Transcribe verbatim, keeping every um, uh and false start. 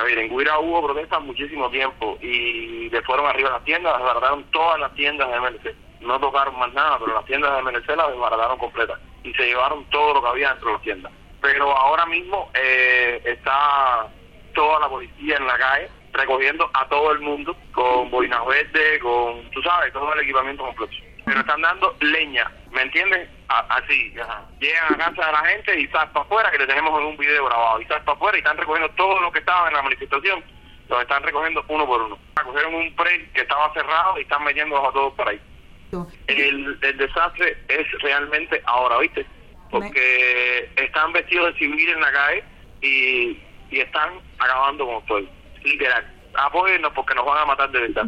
mira, en Guira hubo protestas muchísimo tiempo y le fueron arriba las tiendas, desbarataron todas las tiendas de M L C. No tocaron más nada, pero las tiendas de M L C las desbarataron completas y se llevaron todo lo que había dentro de las tiendas. Pero ahora mismo eh, está toda la policía en la calle recogiendo a todo el mundo con boinas verdes, con, tú sabes, todo el equipamiento completo. Pero están dando leña, ¿me entiendes? A, así, ajá. Llegan a casa de la gente y salen para afuera, que le tenemos en un video grabado, y salen para afuera y están recogiendo todo lo que estaba en la manifestación, los están recogiendo uno por uno. Cogieron un pre que estaba cerrado y están metiendo a todos por ahí. El, el desastre es realmente ahora, ¿viste? Porque están vestidos de civil en la calle y, y están acabando con todo, literal. Apóyennos porque nos van a matar de verdad.